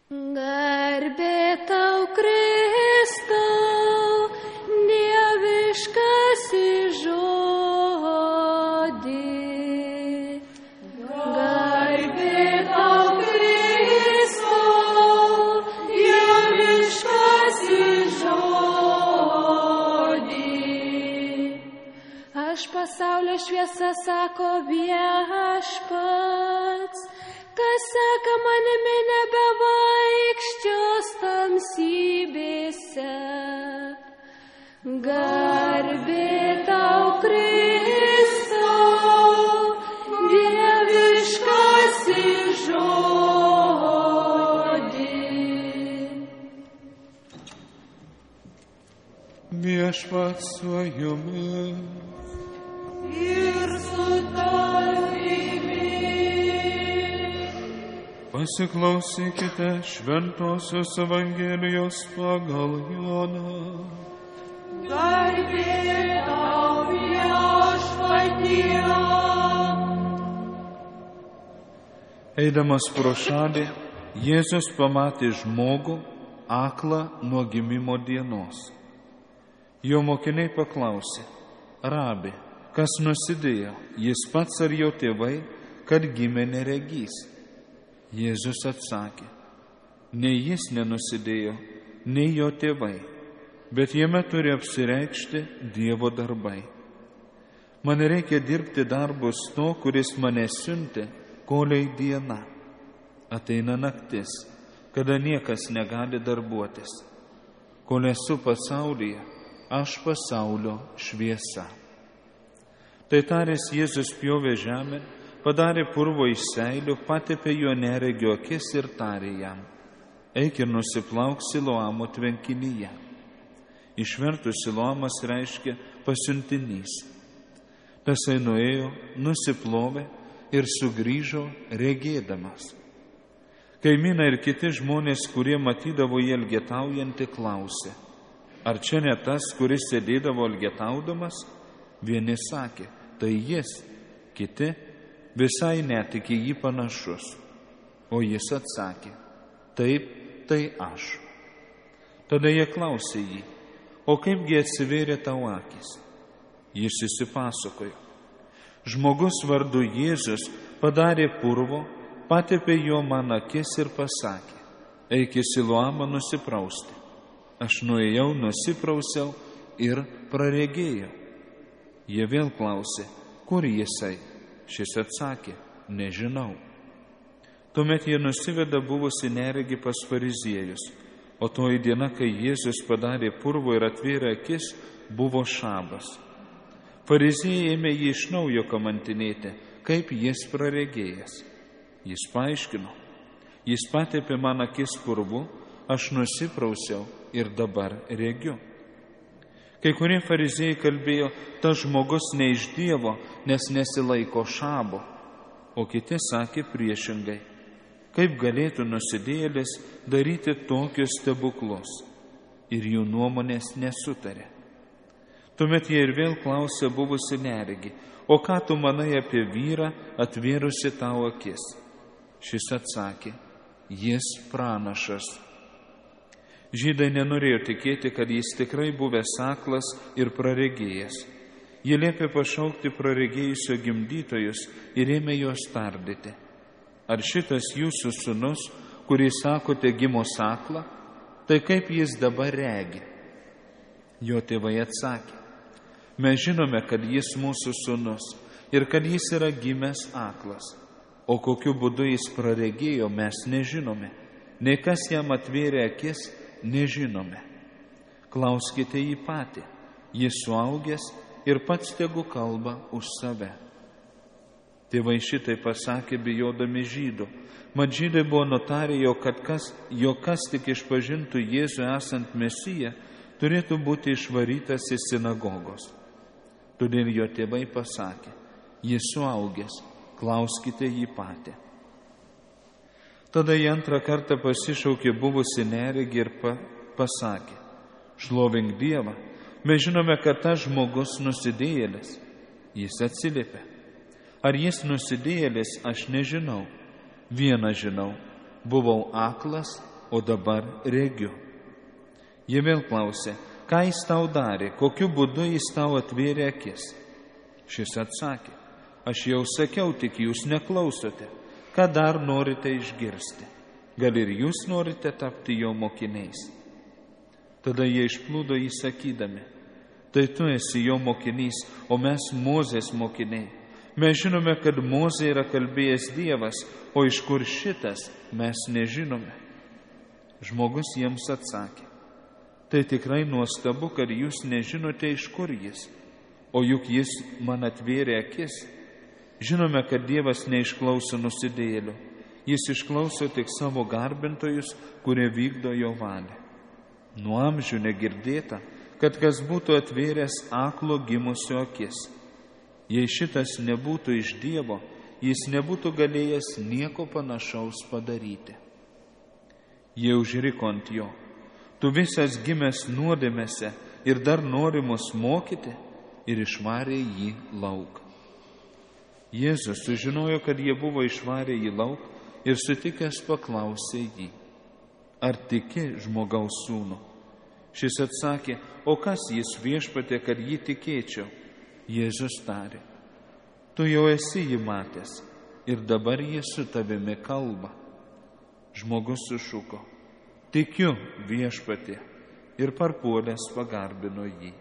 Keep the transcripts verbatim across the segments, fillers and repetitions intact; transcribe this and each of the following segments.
Garbė tau, Kristau, dieviškasis žodį. Garbė tau, Kristau, dieviškasis žodį. Aš pasaulio šviesa, sako Viešpats, kas seka manimi nebevaikščios tamsybėse. Garbė tau, Kristau, dieviškasis žodį. Viešpats su jumis. Ir su tavimi. Pasiklausykite Šventosios Evangelijos pagal Joną. Garbė tau, Viešpatie. Eidamas pro šalį, Jėzus pamatė žmogų aklą nuo gimimo dienos. Jo mokiniai paklausė: Rabi, kas nusidėjo, jis pats ar jo tėvai, kad gimė neregys? Jėzus atsakė: nei jis nenusidėjo, nei jo tėvai, bet jame turi apsireikšti Dievo darbai. Man reikia dirbti darbus to, kuris mane siuntė, kolei diena. Ateina naktis, kada niekas negali darbuotis. Kol esu pasaulyje, aš pasaulio šviesa. Tai taręs Jėzus pjovė žemę, padarė purvo iš seilių, patepė jo neregio akis ir tarė jam: eik ir nusiplauk Siloamo tvenkinyje. Išvertus Siloamas reiškia pasiuntinys. Tasai nuėjo, nusiplovė ir sugrįžo regėdamas. Kaimynai ir kiti žmonės, kurie matydavo jį elgetaujantį, klausė: ar čia ne tas, kuris sėdėdavo elgetaudamas? Vieni sakė: tai jis. Kiti: visai netik į jį panašus. O jis atsakė: taip, tai aš. Tada jie klausė jį: o kaipgi atsivėrė tau akis? Jis įsipasakojo: žmogus vardu Jėzus padarė purvo, patepė jo man akis ir pasakė: eik į Siloamą nusiprausti. Aš nuėjau, nusiprausiau ir praregėjau. Jie vėl klausė: kur jisai? Šis atsakė: nežinau. Tuomet jie nusiveda buvusi neregį pas fariziejus, o toji diena, kai Jėzus padarė purvo ir atvėrė akis, buvo šabas. Fariziejai ėmė jį iš naujo kamantinėti, kaip jis praregėjęs. Jis paaiškino: jis patepė man akis purvu, aš nusiprausiau ir dabar regiu. Kai kurie fariziejai kalbėjo: tas žmogus ne iš Dievo, nes nesilaiko šabo. O kiti sakė priešingai: kaip galėtų nusidėjėlis daryti tokius stebuklus? Ir jų nuomonės nesutarė. Tuomet jie ir vėl klausė buvusi neregį: o ką tu manai apie vyrą atvėrusi tau akis? Šis atsakė: jis pranašas. Žydai nenorėjo tikėti, kad jis tikrai buvęs aklas ir praregėjęs. Jie liepė pašaukti praregėjusio gimdytojus ir ėmė juos tardyti: ar šitas jūsų sūnus, kurį sakote gimos aklą, tai kaip jis dabar regi? Jo tėvai atsakė: mes žinome, kad jis mūsų sūnus ir kad jis yra gimęs aklas. O kokiu būdu jis praregėjo, mes nežinome. Nei kas jam atvėrė akis, nežinome. Klauskite jį patį. Jis suaugęs ir pats tegu kalba už save. Tėvai šitai pasakė bijodami žydų. Mat žydai buvo nutarę, jog kas, jog kas tik išpažintų Jėzų esant Mesiją, turėtų būti išvarytas iš sinagogos. Todėl jo tėvai pasakė: jis suaugęs, klauskite jį patį. Tada jį antrą kartą pasišaukė buvusi neregį ir pa, pasakė: šlovink Dievą, mes žinome, kad tas žmogus nusidėjėlis. Jis atsiliepė: ar jis nusidėjėlis, aš nežinau. Vieną žinau, buvau aklas o dabar regiu. Jie vėl klausė, ką jis tau darė, kokiu būdu jis tau atvėrė akis. Šis atsakė, aš jau sakiau, tik jūs neklausote, ką dar norite išgirsti. Gal ir jūs norite tapti jo mokiniais? Tada jie išplūdo jį sakydami, tai tu esi jo mokinys, o mes Mozės mokiniai. Mes žinome, kad Mozė yra kalbėjęs Dievas, o iš kur šitas mes nežinome. Žmogus jiems atsakė, tai tikrai nuostabu, kad jūs nežinote, iš kur jis, o juk jis man atvėrė akis. Žinome, kad Dievas neišklauso nusidėjėlių, jis išklauso tik savo garbintojus, kurie vykdo jo valią. Nuo amžių negirdėta, kad kas būtų atvėręs aklo gimusio akis. Jei šitas nebūtų iš Dievo, jis nebūtų galėjęs nieko panašaus padaryti. Jie užriko ant jo, tu visas gimęs nuodėmėse ir dar nori mus mokyti, ir išvarė jį lauk. Jėzus sužinojo, kad jie buvo išvarę jį lauk ir sutikęs paklausė jį, ar tiki žmogaus sūnų? Šis atsakė, o kas jis Viešpatie, kad jį tikėčiau? Jėzus tarė, tu jau esi jį matęs ir dabar jis su tavimi kalba. Žmogus sušuko, tikiu Viešpatie, ir parpuolęs pagarbino jį.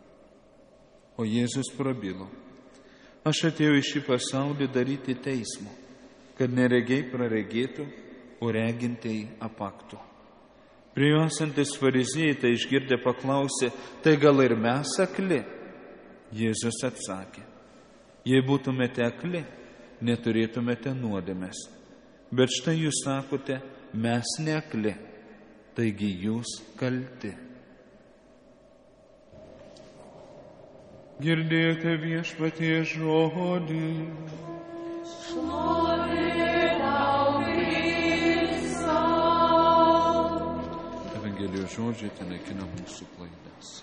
O Jėzus prabilo, aš atėjau į šį pasaulį daryti teismo, kad neregiai praregėtų, o regintieji apaktų. Prie jo esantis fariziejai tai išgirdę paklausė, tai gal ir mes akli? Jėzus atsakė, jei būtumėte akli, neturėtumėte nuodėmės. Bet štai jūs sakote, mes ne akli, taigi jūs kalti. Girdėjote Viešpatie žodį. Šlovė tau, Kriste. Evangelijos žodžiai ten naikina mūsų klaidas.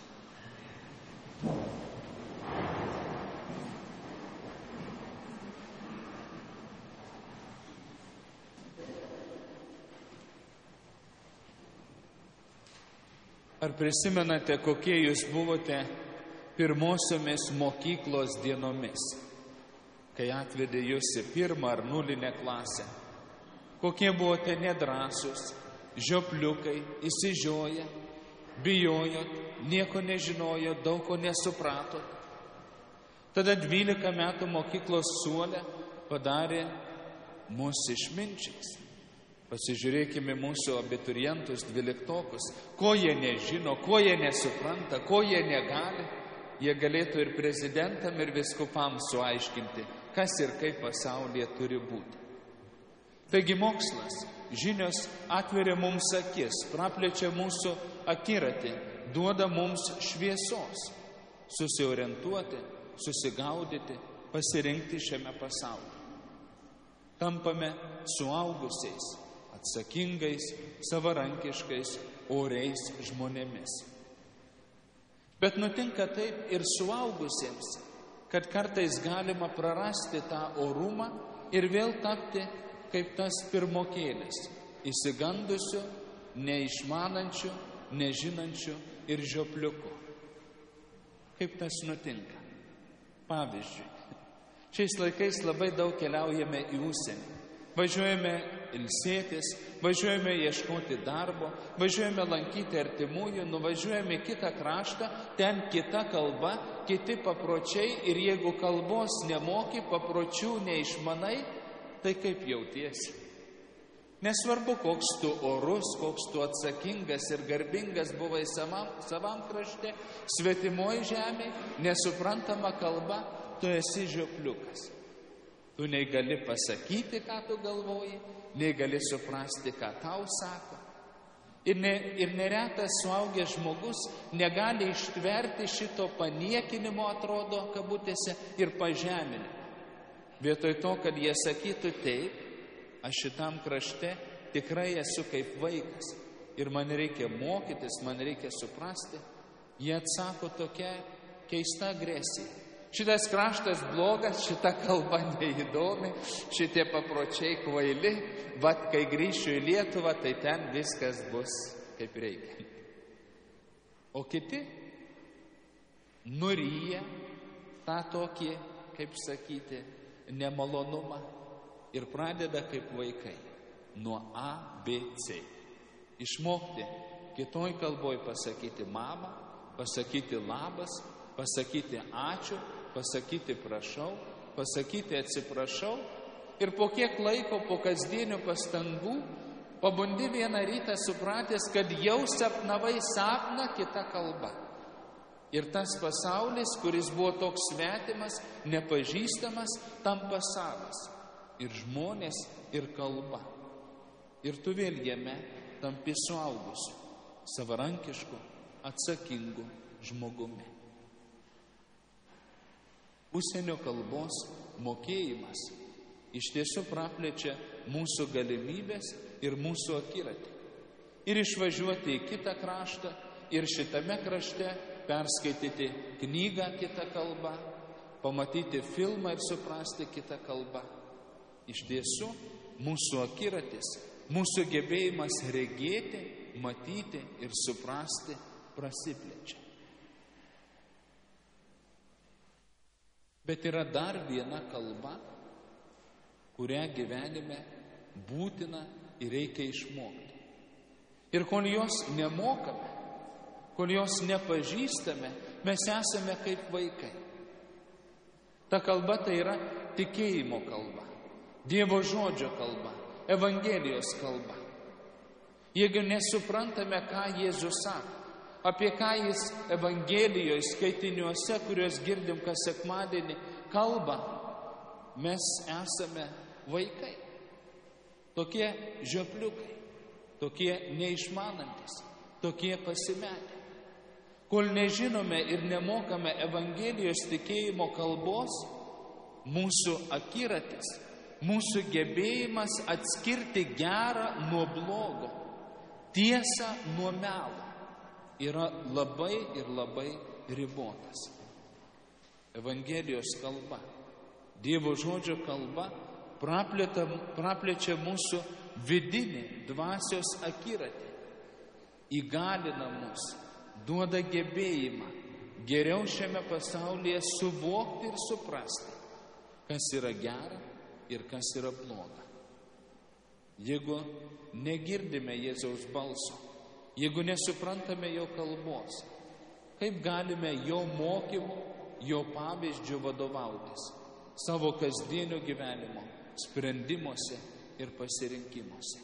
Ar prisimenate, kokie jūs buvote pirmosiomis mokyklos dienomis, kai atvedė jūs į pirmą ar nulinę klasę? Kokie buvote nedrąsūs, žiopliukai, įsižioję, bijojot, nieko nežinojot, daug ko nesupratot. Tada dvylika metų mokyklos suole padarė mus išminčiais. Pasižiūrėkime mūsų abiturientus, dvyliktokus, ko jie nežino, ko jie nesupranta, ko jie negali. Jie galėtų ir prezidentam, ir viskupams suaiškinti, kas ir kaip pasaulyje turi būti. Taigi mokslas, žinios atveria mums akis, praplečia mūsų akiratį, duoda mums šviesos, susiorientuoti, susigaudyti, pasirinkti šiame pasaulyje. Tampame suaugusiais, atsakingais, savarankiškais, oriais žmonėmis. Bet nutinka taip ir suaugusiems, kad kartais galima prarasti tą orumą ir vėl tapti kaip tas pirmokėlis, išsigandusiu, neišmanančiu, nežinančiu ir žiopliuku. Kaip tas nutinka? Pavyzdžiui, šiais laikais labai daug keliaujame į užsienį. Važiuojame ilsėtis, važiuojame ieškoti darbo, važiuojame lankyti artimųjų, nuvažiuojame į kitą kraštą, ten kita kalba, kiti papročiai ir jeigu kalbos nemoki, papročių neišmanai, tai kaip jautiesi? Nesvarbu, koks tu orus, koks tu atsakingas ir garbingas buvai savam, savam krašte, svetimoji žemė, nesuprantama kalba, tu esi žiopliukas. Tu nei gali pasakyti, ką tu galvoji, nei gali suprasti, ką tau sako. Ir, ne, ir neretas suaugęs žmogus negali ištverti šito paniekinimo, atrodo, kabutėse, ir pažeminimo. Vietoj to, kad jie sakytų taip, aš šitam krašte tikrai esu kaip vaikas ir man reikia mokytis, man reikia suprasti, jie atsako tokia keista agresija. Šitas kraštas blogas, šita kalba neįdomi, šitie papročiai kvaili, bet kai grįšiu į Lietuvą, tai ten viskas bus kaip reikia. O kiti nuryja tą tokį, kaip sakyti, nemalonumą ir pradeda kaip vaikai nuo A, B, C. Išmokti kitoj kalboj pasakyti mama, pasakyti labas, pasakyti ačiū, pasakyti prašau, pasakyti atsiprašau ir po kiek laiko, po kasdienių pastangų, pabundi vieną rytą supratęs, kad jau sapnavai sapną kitą kalbą. Ir tas pasaulis, kuris buvo toks svetimas, nepažįstamas, tampa savas. Ir žmonės, ir kalba. Ir tu vėl jame tampi suaugusiu, savarankišku, atsakingu žmogumi. Užsienio kalbos mokėjimas iš tiesų praplečia mūsų galimybės ir mūsų akiratį. Ir išvažiuoti į kitą kraštą, ir šitame krašte perskaityti knygą kitą kalbą, pamatyti filmą ir suprasti kitą kalbą. Iš tiesų, mūsų akiratis, mūsų gebėjimas regėti, matyti ir suprasti prasiplečia. Bet yra dar viena kalba, kurią gyvenime būtina ir reikia išmokti. Ir kol jos nemokame, kol jos nepažįstame, mes esame kaip vaikai. Ta kalba tai yra tikėjimo kalba, Dievo žodžio kalba, Evangelijos kalba. Jeigu nesuprantame, ką Jėzus sako, apie ką jis Evangelijoje skaitiniuose, kuriuos girdim kas sekmadienį, kalba, mes esame vaikai. Tokie žiopliukai, tokie neišmanantis, tokie pasimetę. Kol nežinome ir nemokame Evangelijos tikėjimo kalbos, mūsų akiratis, mūsų gebėjimas atskirti gerą nuo blogo, tiesą nuo melo, yra labai ir labai ribotas. Evangelijos kalba, Dievo žodžio kalba praplečia mūsų vidinį dvasios akiratį, įgalina mus, duoda gebėjimą geriau šiame pasaulyje suvokti ir suprasti, kas yra gera ir kas yra bloga. Jeigu negirdime Jėzaus balso, jeigu nesuprantame jo kalbos, kaip galime jo mokymu, jo pavyzdžiu vadovautis savo kasdienio gyvenimo sprendimuose ir pasirinkimuose?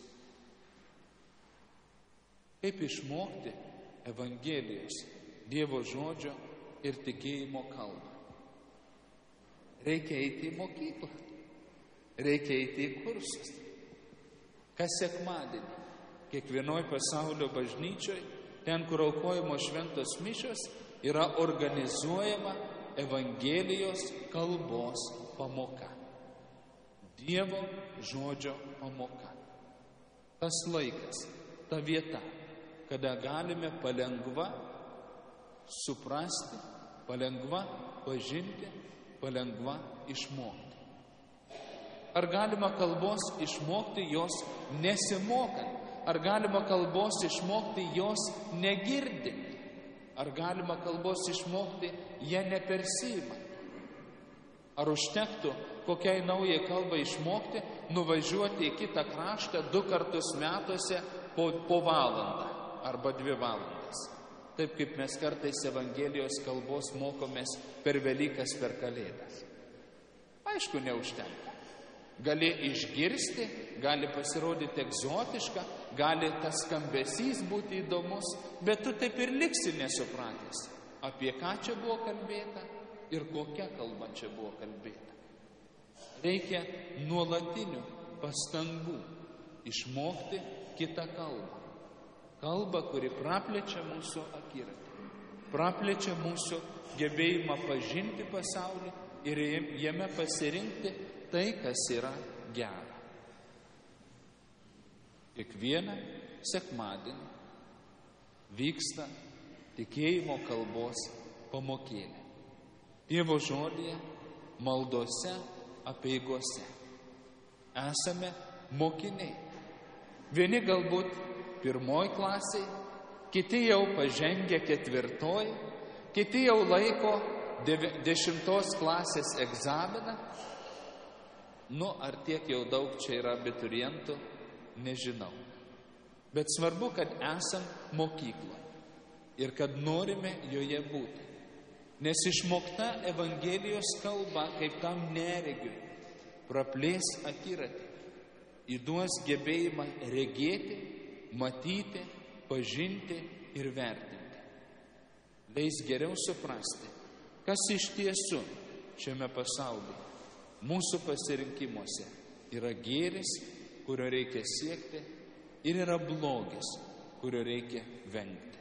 Kaip išmokti Evangelijos, Dievo žodžio ir tikėjimo kalbą? Reikia eiti į mokyklą, reikia eiti į kursus. Kas sekmadienį, kiekvienoj pasaulio bažnyčioj, ten, kur aukojamos šventos mišios, yra organizuojama Evangelijos kalbos pamoka. Dievo žodžio pamoka. Tas laikas, ta vieta, kada galime palengva suprasti, palengva pažinti, palengva išmokti. Ar galima kalbos išmokti jos nesimokant? Ar galima kalbos išmokti jos negirdint? Ar galima kalbos išmokti ją nepersiimant? Ar užtektų kokiai naujai kalbai išmokti, nuvažiuoti į kitą kraštą du kartus metuose po, po valandą arba dvi valandas? Taip kaip mes kartais Evangelijos kalbos mokomės per Velykas, per Kalėdas. Aišku, neužtenka. Gali išgirsti, gali pasirodyti egzotiška, gali tas skambesys būti įdomus, bet tu taip ir liksi nesupratęs, apie ką čia buvo kalbėta ir kokia kalba čia buvo kalbėta. Reikia nuolatinių pastangų išmokti kitą kalbą. Kalbą, kuri praplečia mūsų akiratį, praplečia mūsų gebėjimą pažinti pasaulį ir jame pasirinkti tai, kas yra gera. Kiekvieną sekmadienį vyksta tikėjimo kalbos pamokėlė. Dievo žodyje, maldose, apeigose. Esame mokiniai. Vieni galbūt pirmoji klasiai, kiti jau pažengę ketvirtoji, kiti jau laiko dešimtos klasės egzaminą. Nu, ar tiek jau daug čia yra abiturientų, nežinau. Bet svarbu, kad esam mokykloje ir kad norime joje būti. Nes išmokta Evangelijos kalba, kaip tam neregiui, praplės akiratį, įduos gebėjimą regėti, matyti, pažinti ir vertinti. Leis geriau suprasti, kas iš tiesų šiame pasaulyje, mūsų pasirinkimuose yra gėris, kurio reikia siekti, ir yra blogis, kurio reikia vengti.